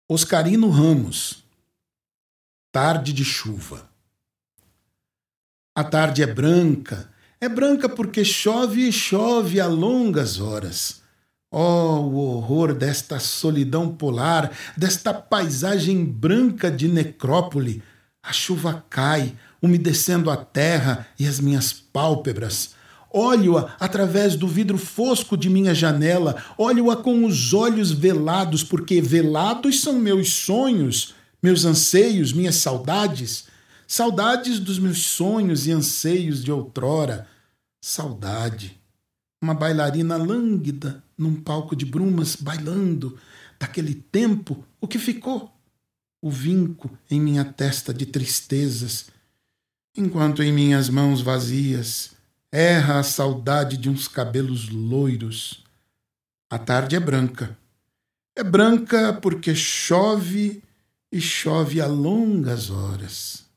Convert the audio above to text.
Oscarino Ramos. Tarde de chuva. A tarde é branca porque chove e chove a longas horas. Oh, o horror desta solidão polar, desta paisagem branca de necrópole. A chuva cai, umedecendo a terra e as minhas pálpebras. Olho-a através do vidro fosco de minha janela, olho-a com os olhos velados, porque velados são meus sonhos, meus anseios, minhas saudades. Saudades dos meus sonhos e anseios de outrora. Saudade. Uma bailarina lânguida num palco de brumas, bailando. Daquele tempo, o que ficou? O vinco em minha testa de tristezas. Enquanto em minhas mãos vazias erra a saudade de uns cabelos loiros. A tarde é branca. É branca porque chove e chove a longas horas.